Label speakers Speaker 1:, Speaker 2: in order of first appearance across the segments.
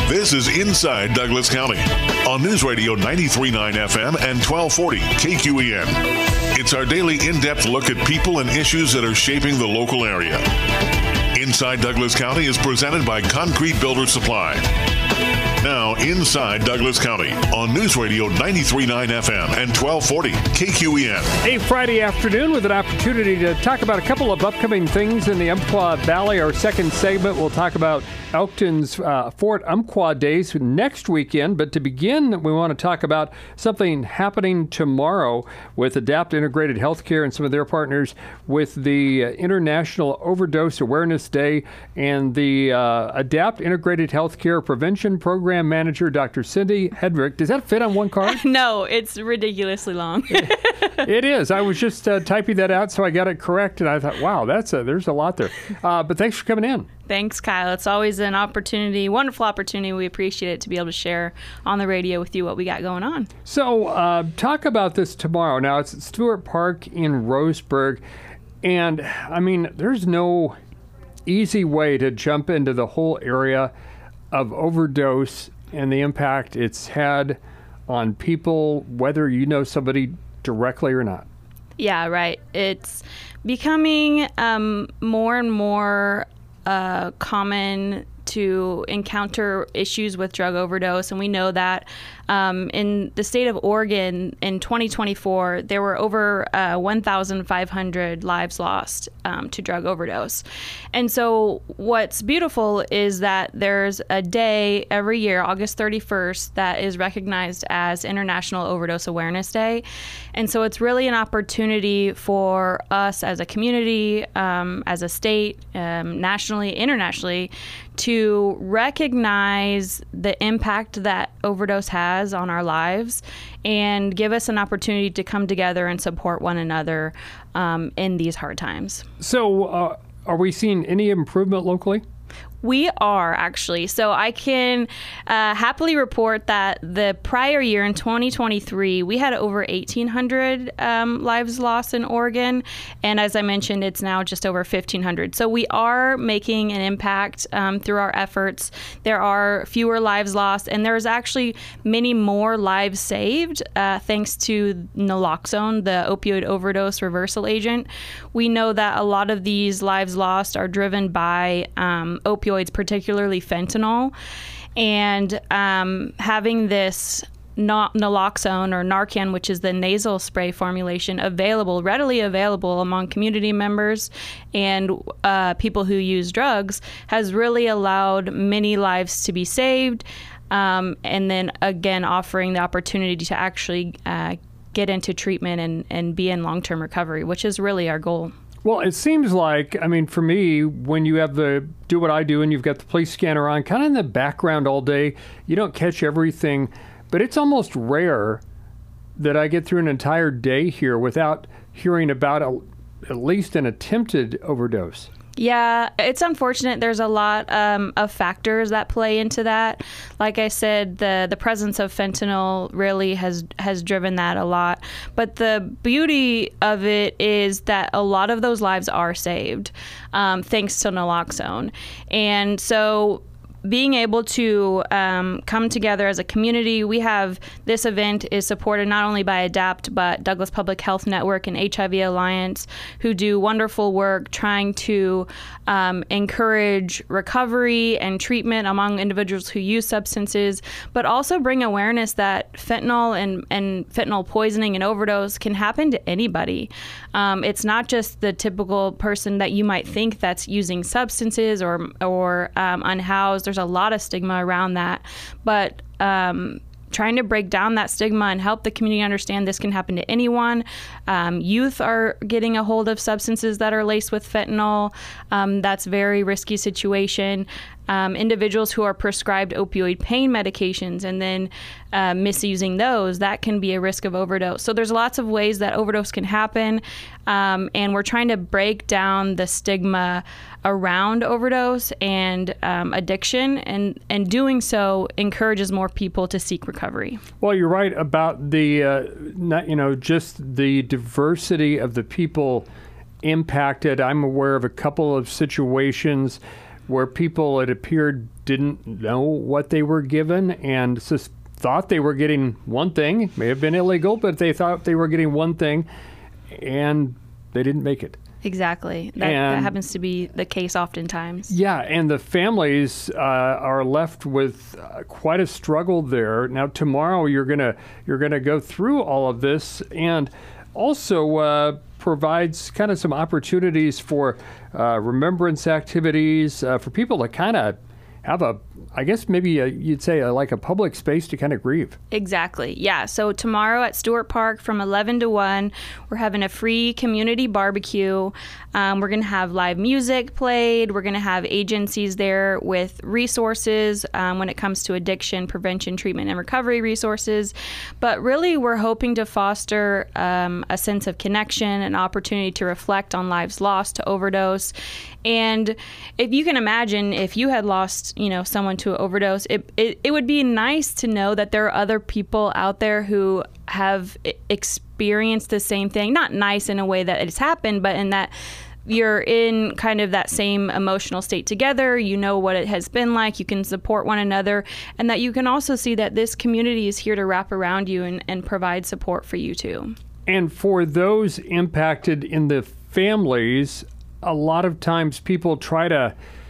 Speaker 1: This is Inside Douglas County on News Radio 93.9 FM and 1240 KQEN. It's our daily in-depth look at people and issues that are shaping the local area. Inside Douglas County is presented by Concrete Builder Supply. Now, Inside Douglas County on News Radio 93.9 FM and 1240 KQEN.
Speaker 2: A Friday afternoon with an opportunity to talk about a couple of upcoming things in the Umpqua Valley. Our second segment, we'll talk about Elkton's Fort Umpqua Days next weekend. But to begin, we want to talk about something happening tomorrow with Adapt Integrated Healthcare and some of their partners with the International Overdose Awareness Day and the Adapt Integrated Healthcare Prevention Program Manager, Dr. Cindy Hedrick. Does that fit on one card?
Speaker 3: No, it's ridiculously long.
Speaker 2: It is. I was just typing that out, so I got it correct, and I thought, wow, there's a lot there. But thanks for coming in.
Speaker 3: Thanks, Kyle. It's always an opportunity, wonderful opportunity. We appreciate it to be able to share on the radio with you what we got going on.
Speaker 2: So talk about this tomorrow. Now, it's at Stewart Park in Roseburg, and, I mean, there's no easy way to jump into the whole area of overdose and the impact it's had on people, whether you know somebody directly or not.
Speaker 3: Yeah, right. It's becoming more and more common to encounter issues with drug overdose, and we know that in the state of Oregon in 2024 there were over 1,500 lives lost to drug overdose. And so what's beautiful is that there's a day every year, August 31st, that is recognized as International Overdose Awareness Day. And so it's really an opportunity for us as a community, as a state, nationally, internationally, to recognize the impact that overdose has on our lives and give us an opportunity to come together and support one another in these hard times.
Speaker 2: So are we seeing any improvement locally?
Speaker 3: We are, actually. So I can happily report that the prior year in 2023, we had over 1,800 lives lost in Oregon. And as I mentioned, it's now just over 1,500. So we are making an impact through our efforts. There are fewer lives lost, and there's actually many more lives saved thanks to naloxone, the opioid overdose reversal agent. We know that a lot of these lives lost are driven by opioids, particularly fentanyl, and having this naloxone or Narcan, which is the nasal spray formulation, readily available among community members and people who use drugs, has really allowed many lives to be saved, and then again offering the opportunity to actually get into treatment and be in long-term recovery, which is really our goal.
Speaker 2: Well, it seems like, I mean, for me, when you have do what I do and you've got the police scanner on, kind of in the background all day, you don't catch everything, but it's almost rare that I get through an entire day here without hearing about at least an attempted overdose.
Speaker 3: Yeah, it's unfortunate. There's a lot of factors that play into that. Like I said, the presence of fentanyl really has driven that a lot. But the beauty of it is that a lot of those lives are saved thanks to naloxone. And so being able to come together as a community, this event is supported not only by ADAPT, but Douglas Public Health Network and HIV Alliance, who do wonderful work trying to encourage recovery and treatment among individuals who use substances, but also bring awareness that fentanyl and fentanyl poisoning and overdose can happen to anybody. It's not just the typical person that you might think that's using substances or unhoused. There's a lot of stigma around that, but trying to break down that stigma and help the community understand this can happen to anyone. Youth are getting a hold of substances that are laced with fentanyl. That's a very risky situation. Individuals who are prescribed opioid pain medications and then misusing those, that can be a risk of overdose. So there's lots of ways that overdose can happen, and we're trying to break down the stigma around overdose and addiction, and doing so encourages more people to seek recovery.
Speaker 2: Well, you're right about the just the diversity of the people impacted. I'm aware of a couple of situations where people, it appeared, didn't know what they were given and thought they were getting one thing. May have been illegal, but they thought they were getting one thing, and they didn't make it.
Speaker 3: Exactly. That happens to be the case oftentimes.
Speaker 2: Yeah, and the families are left with quite a struggle there. Now, tomorrow you're gonna go through all of this, and also provides kind of some opportunities for remembrance activities for people to kind of have you'd say like a public space to kind of grieve.
Speaker 3: Exactly. Yeah. So tomorrow at Stewart Park from 11 to 1, we're having a free community barbecue. We're going to have live music played. We're going to have agencies there with resources when it comes to addiction, prevention, treatment, and recovery resources. But really, we're hoping to foster a sense of connection, an opportunity to reflect on lives lost to overdose. And if you can imagine, if you had lost, someone to an overdose, it would be nice to know that there are other people out there who have experienced the same thing. Not nice in a way that it's happened, but in that you're in kind of that same emotional state together. You know what it has been like. You can support one another, and that you can also see that this community is here to wrap around you and provide support for you too. And
Speaker 2: for those impacted in the families, a lot of times people try to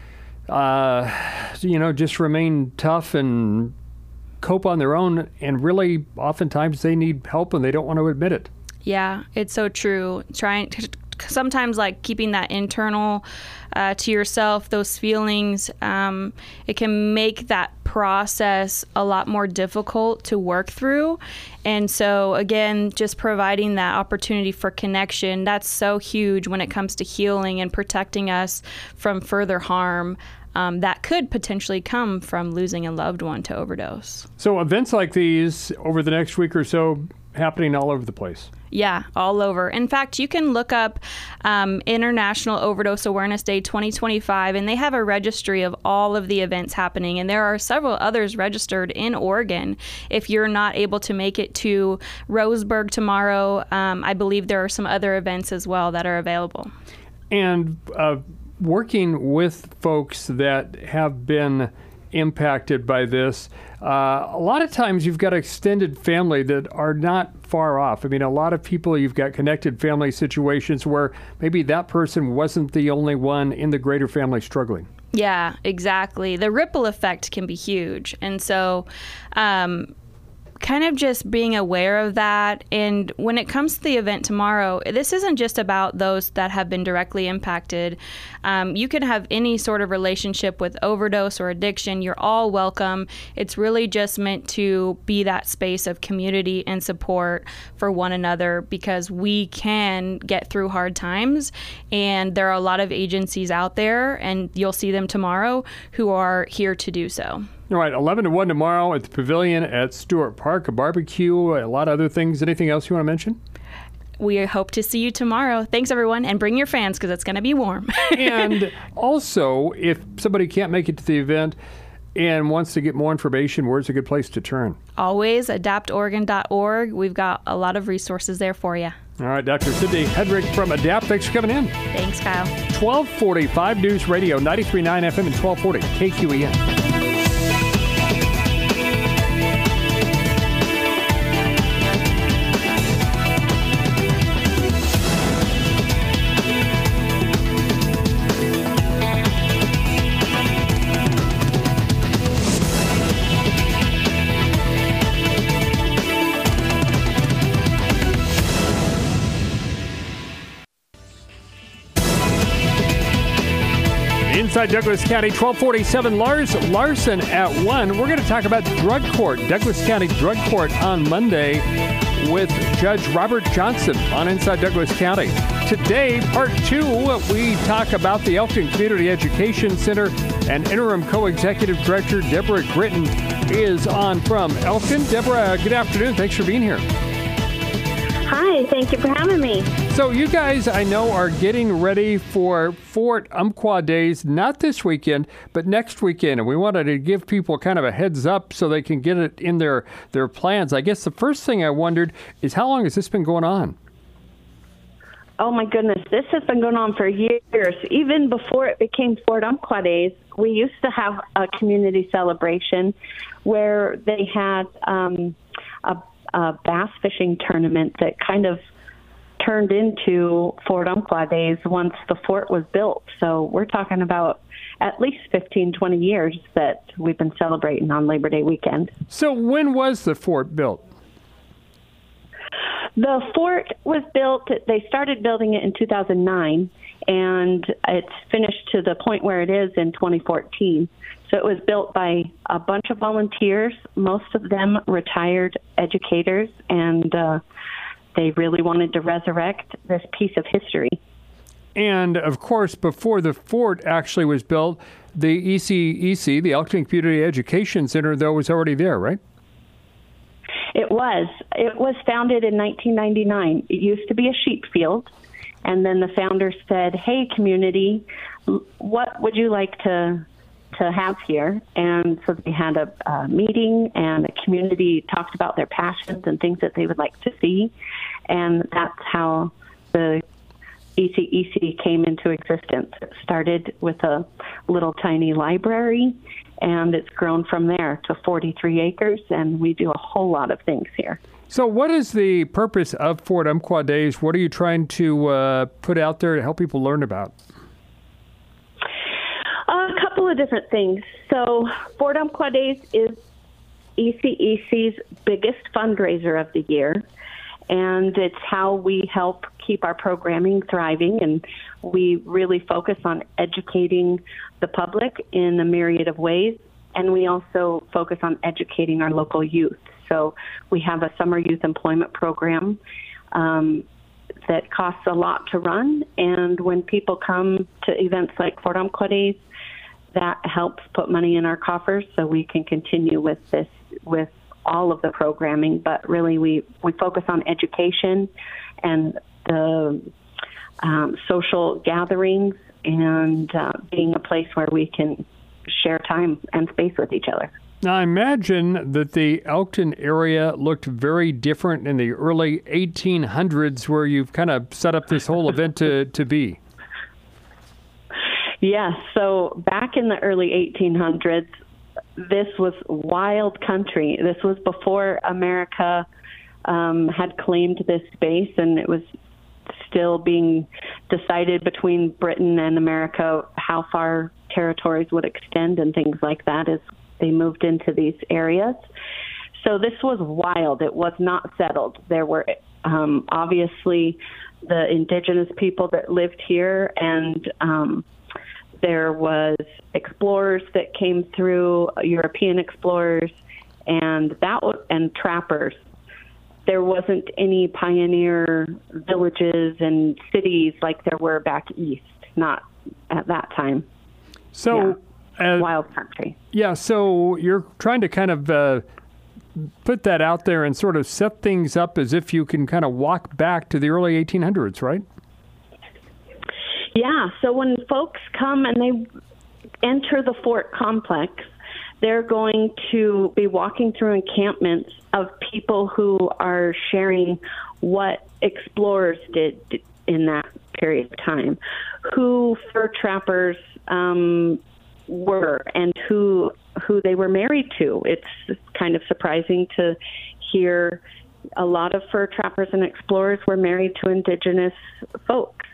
Speaker 2: just remain tough and cope on their own, and really oftentimes they need help and they don't want to admit it. Yeah, it's so true. Sometimes like keeping that internal to yourself, those feelings, it can make that process a lot more difficult to work through. And so again, just providing that opportunity for connection, that's so huge when it comes to healing and protecting us from further harm that could potentially come from losing a loved one to overdose. So events like these over the next week or so happening all over the place. Yeah, all over. In fact, you can look up International Overdose Awareness Day 2025, and they have a registry of all of the events happening. And there are several others registered in Oregon. If you're not able to make it to Roseburg tomorrow, I believe there are some other events as well that are available. And working with folks that have been impacted by this, a lot of times you've got extended family that are not far off. I mean, a lot of people, you've got connected family situations where maybe that person wasn't the only one in the greater family struggling. Yeah, exactly. The ripple effect can be huge. And so kind of just being aware of that. And when it comes to the event tomorrow, this isn't just about those that have been directly impacted. You can have any sort of relationship with overdose or addiction. You're all welcome. It's really just meant to be that space of community and support for one another, because we can get through hard times. And there are a lot of agencies out there, and you'll see them tomorrow, who are here to do so. All right, 11 to 1 tomorrow at the Pavilion at Stewart Park, a barbecue, a lot of other things. Anything else you want to mention? We hope to see you tomorrow. Thanks, everyone, and bring your fans because it's going to be warm. And also, if somebody can't make it to the event and wants to get more information, where's a good place to turn? Always adaptoregon.org. We've got a lot of resources there for you. All right, Dr. Cindy Hedrick from ADAPT, thanks for coming in. Thanks, Kyle. 1245 News Radio, 93.9 FM and 1240 KQEN. Inside Douglas County, 1247, Larson at 1. We're going to talk about drug court, Douglas County Drug Court on Monday with Judge Robert Johnson on Inside Douglas County. Today, part 2, we talk about the Elkton Community Education Center, and interim co-executive director Deborah Gritton is on from Elkton. Deborah, good afternoon. Thanks for being here.
Speaker 4: Hi, thank you for having me.
Speaker 2: So you guys, I know, are getting ready for Fort Umpqua Days, not this weekend, but next weekend. And we wanted to give people kind of a heads up so they can get it in their plans. I guess the first thing I wondered is, how long has this been going on?
Speaker 4: Oh my goodness, this has been going on for years. Even before it became Fort Umpqua Days, we used to have a community celebration where they had a bass fishing tournament that kind of turned into Fort Umpqua Days once the fort was built. So we're talking about at least 15, 20 years that we've been celebrating on Labor Day weekend.
Speaker 2: So when was the fort built?
Speaker 4: The fort was built, they started building it in 2009, and it's finished to the point where it is in 2014. So it was built by a bunch of volunteers, most of them retired educators, and they really wanted to resurrect this piece of history.
Speaker 2: And, of course, before the fort actually was built, the ECEC, the Elkton Community Education Center, though, was already there, right?
Speaker 4: It was. It was founded in 1999. It used to be a sheep field, and then the founders said, hey, community, what would you like to have here? And so they had a meeting, and the community talked about their passions and things that they would like to see, and that's how the ECEC came into existence. It started with a little tiny library, and it's grown from there to 43 acres, and we do a whole lot of things here.
Speaker 2: So what is the purpose of Fort Umpqua Days? What are you trying to put out there to help people learn about?
Speaker 4: A couple of different things. So Fort Umpqua Days is ECEC's biggest fundraiser of the year, and it's how we help keep our programming thriving, and we really focus on educating the public in a myriad of ways, and we also focus on educating our local youth. So we have a summer youth employment program that costs a lot to run, and when people come to events like Fort Umpqua Days, that helps put money in our coffers so we can continue with this, with all of the programming. But really we focus on education and the social gatherings and being a place where we can share time and space with each other.
Speaker 2: Now, I imagine that the Elkton area looked very different in the early 1800s, where you've kind of set up this whole event to be.
Speaker 4: Yes, so back in the early 1800s, this was wild country. This was before America had claimed this space, and it was still being decided between Britain and America how far territories would extend and things like that as they moved into these areas. So this was wild. It was not settled. There were obviously the indigenous people that lived here, and there was explorers that came through, European explorers, and trappers. There wasn't any pioneer villages and cities like there were back east, not at that time.
Speaker 2: So,
Speaker 4: wild country.
Speaker 2: Yeah, so you're trying to kind of put that out there and sort of set things up as if you can kind of walk back to the early 1800s, right?
Speaker 4: Yeah, so when folks come and they enter the fort complex, they're going to be walking through encampments of people who are sharing what explorers did in that period of time, who fur trappers were, and who they were married to. It's kind of surprising to hear a lot of fur trappers and explorers were married to indigenous folks.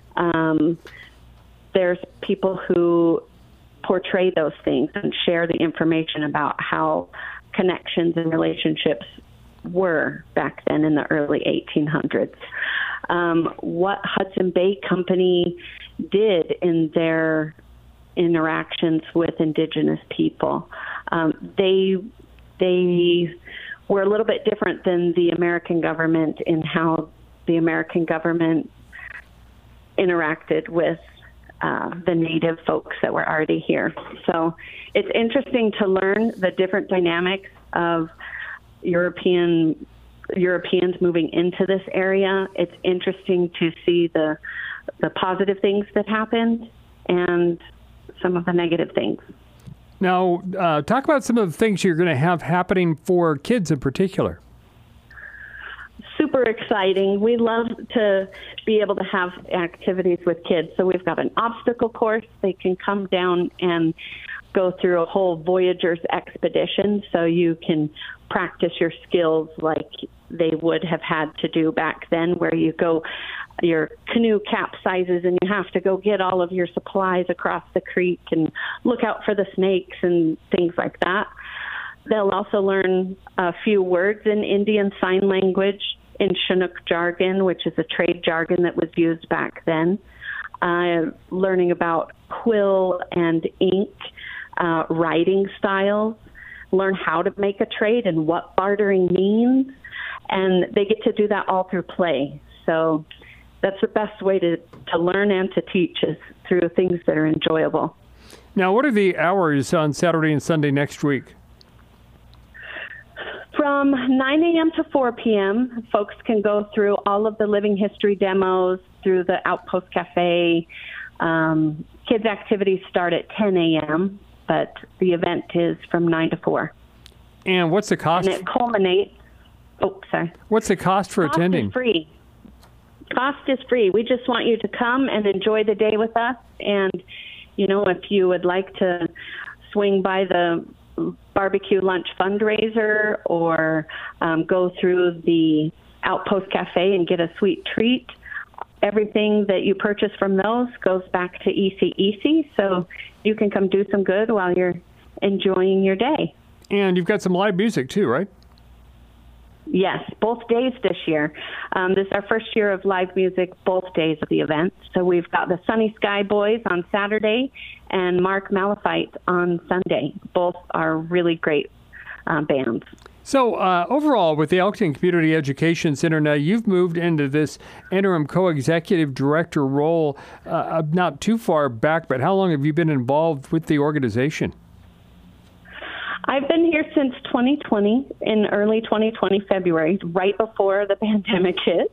Speaker 4: There's people who portray those things and share the information about how connections and relationships were back then in the early 1800s. What Hudson Bay Company did in their interactions with indigenous people. They were a little bit different than the American government in how the American government interacted with the native folks that were already here. So it's interesting to learn the different dynamics of Europeans moving into this area. It's interesting to see the positive things that happened and some of the negative things.
Speaker 2: Now, talk about some of the things you're going to have happening for kids in particular.
Speaker 4: Super excited exciting. We love to be able to have activities with kids. So we've got an obstacle course. They can come down and go through a whole Voyager's expedition, so you can practice your skills like they would have had to do back then, where you go, your canoe capsizes and you have to go get all of your supplies across the creek and look out for the snakes and things like that. They'll also learn a few words in Indian Sign Language, in Chinook jargon, which is a trade jargon that was used back then. Learning about quill and ink, writing styles, learn how to make a trade and what bartering means. And they get to do that all through play. So that's the best way to learn and to teach, is through things that are enjoyable.
Speaker 2: Now, what are the hours on Saturday and Sunday next week?
Speaker 4: From 9 a.m. to 4 p.m., folks can go through all of the living history demos through the Outpost Cafe. Kids' activities start at 10 a.m., but the event is from 9 to 4.
Speaker 2: And what's the cost?
Speaker 4: And it culminates. Oh, sorry.
Speaker 2: What's the cost for attending?
Speaker 4: Cost is free. Cost is free. We just want you to come and enjoy the day with us. And, you know, if you would like to swing by the barbecue lunch fundraiser or go through the Outpost Cafe and get a sweet treat, everything that you purchase from those goes back to ECEC, so you can come do some good while you're enjoying your day. And
Speaker 2: you've got some live music too, right?
Speaker 4: Yes, both days this year. This is our first year of live music, both days of the event. So we've got the Sunny Sky Boys on Saturday and Mark Malafite on Sunday. Both are really great bands.
Speaker 2: So overall, with the Elkton Community Education Center, now you've moved into this interim co-executive director role not too far back, but how long have you been involved with the organization?
Speaker 4: I've been here since 2020, in early 2020, February, right before the pandemic hit.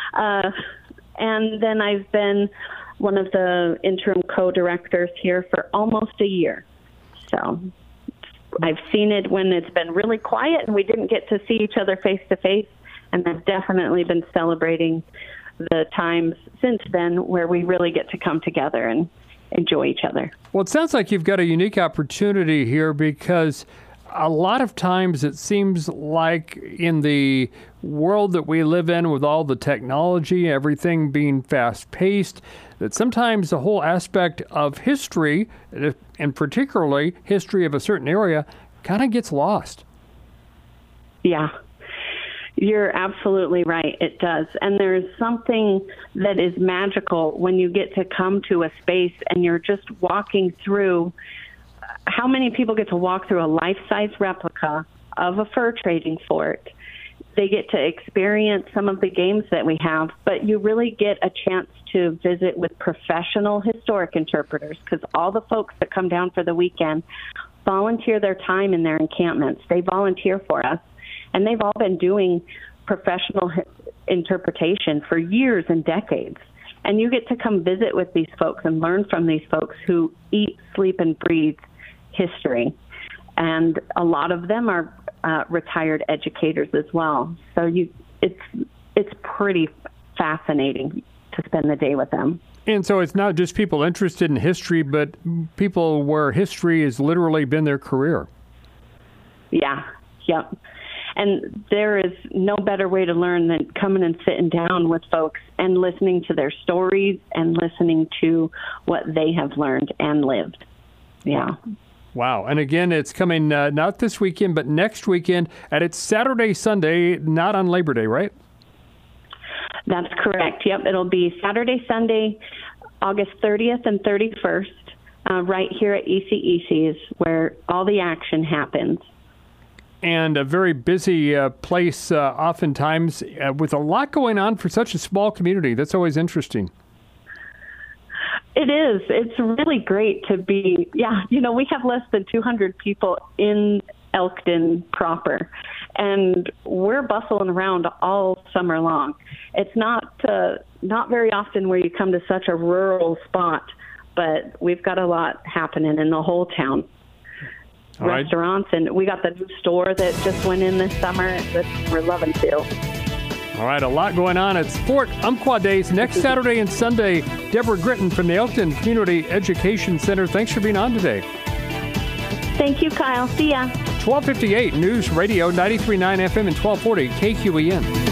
Speaker 4: And then I've been one of the interim co-directors here for almost a year. So I've seen it when it's been really quiet and we didn't get to see each other face to face. And I've definitely been celebrating the times since then where we really get to come together and enjoy each other.
Speaker 2: Well, it sounds like you've got a unique opportunity here, because a lot of times it seems like in the world that we live in, with all the technology, everything being fast-paced, that sometimes the whole aspect of history, and particularly history of a certain area, kind of gets lost.
Speaker 4: Yeah. You're absolutely right. It does. And there's something that is magical when you get to come to a space and you're just walking through. How many people get to walk through a life-size replica of a fur trading fort? They get to experience some of the games that we have, but you really get a chance to visit with professional historic interpreters, because all the folks that come down for the weekend volunteer their time in their encampments. They volunteer for us. And they've all been doing professional interpretation for years and decades. And you get to come visit with these folks and learn from these folks who eat, sleep, and breathe history. And a lot of them are retired educators as well. So it's pretty fascinating to spend the day with them.
Speaker 2: And so it's not just people interested in history, but people where history has literally been their career.
Speaker 4: Yeah, yep. And there is no better way to learn than coming and sitting down with folks and listening to their stories and listening to what they have learned and lived. Yeah.
Speaker 2: Wow. And again, it's coming not this weekend, but next weekend. And it's Saturday, Sunday, not on Labor Day, right?
Speaker 4: That's correct. Yep. It'll be Saturday, Sunday, August 30th and 31st, right here at ECEC's, where all the action happens.
Speaker 2: And a very busy place oftentimes with a lot going on for such a small community. That's always interesting.
Speaker 4: It is. It's really great to be, we have less than 200 people in Elkton proper, and we're bustling around all summer long. It's not very often where you come to such a rural spot, but we've got a lot happening in the whole town. All restaurants, right. And we got the new store that just went in this summer that we're loving too.
Speaker 2: All right, a lot going on. It's Fort Umpqua Days next Saturday and Sunday. Deborah Gritton from the Elkton Community Education Center. Thanks for being on today.
Speaker 4: Thank you, Kyle. See ya.
Speaker 2: 1258 News Radio 93.9 FM and 1240 KQEN.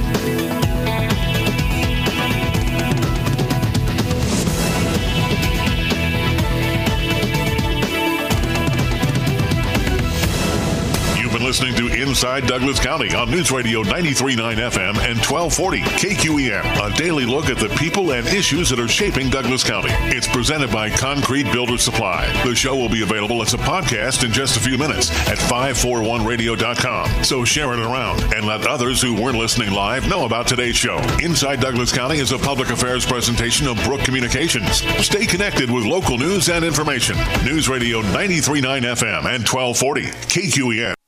Speaker 1: Listening to Inside Douglas County on News Radio 93.9 FM and 1240 KQEN. A daily look at the people and issues that are shaping Douglas County. It's presented by Concrete Builder Supply. The show will be available as a podcast in just a few minutes at 541radio.com. So share it around and let others who weren't listening live know about today's show. Inside Douglas County is a public affairs presentation of Brook Communications. Stay connected with local news and information. News Radio 93.9 FM and 1240 KQEN.